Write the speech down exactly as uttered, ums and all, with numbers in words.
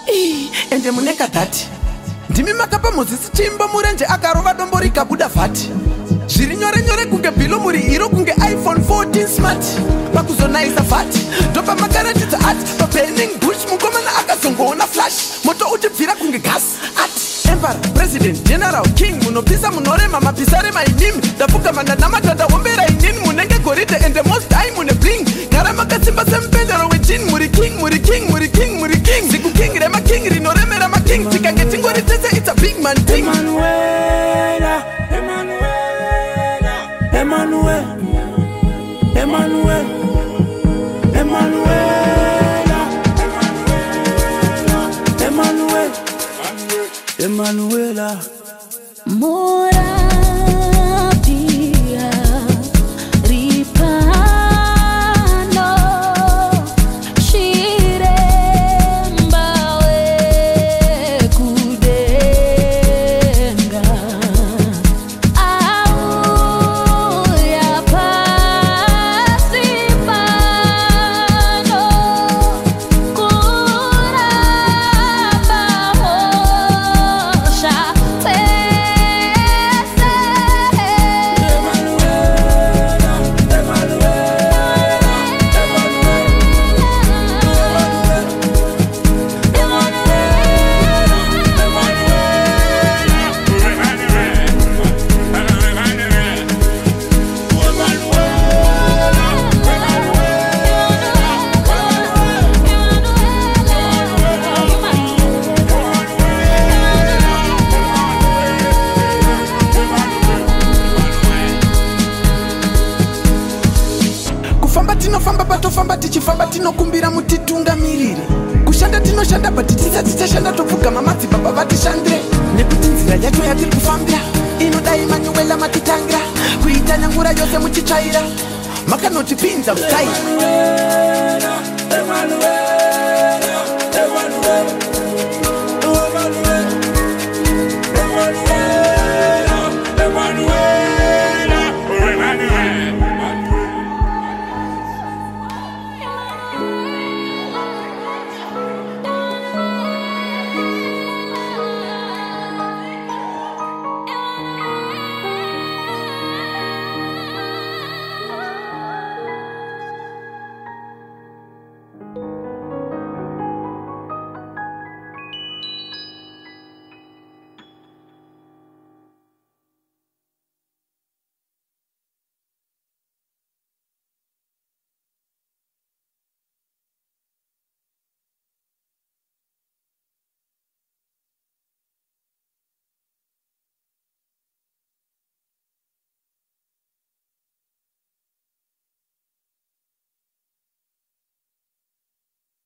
ende muneka dhati ndimi makapa Mozisi chimbo murenje akarova dombo rikabuda vhati zviri nyore nyore kunge bhilo muri iro kunge iPhone fourteen smart pakuzonaisa vhati ndopa makaratidza ati paburning bush mukomana akazongoona flash moto uchibvira kunge gas ati emperor president general king munopisa munorema mapisa remainimi ndapuka mandanamata ndahombera inini munenge goridhe ende most high mune bling gara makasimba semupendero wejini muri king muri king muri king muri king ziku king rema king rinoremera making tikange tingori tese it's a big man thing. Emanuela, Emanuela, Emmanuel, Emmanuel, Emanuela, Emmanuel, Emanuela. Moravia, Ripano, Shirembawe, Kudenga, Auya Pasipano, Kuraba Mosha. Tinofamba patofamba tichifamba tinokumbira mutitungamiriri kushanda tinoshanda but tisati tashanda topfugama madzibaba vatishandire nekuti nzira yacho yatiri kufambira inodai manyuwela matitangira kuita nyangura yose muchitsvaira makanotipinza kutaira.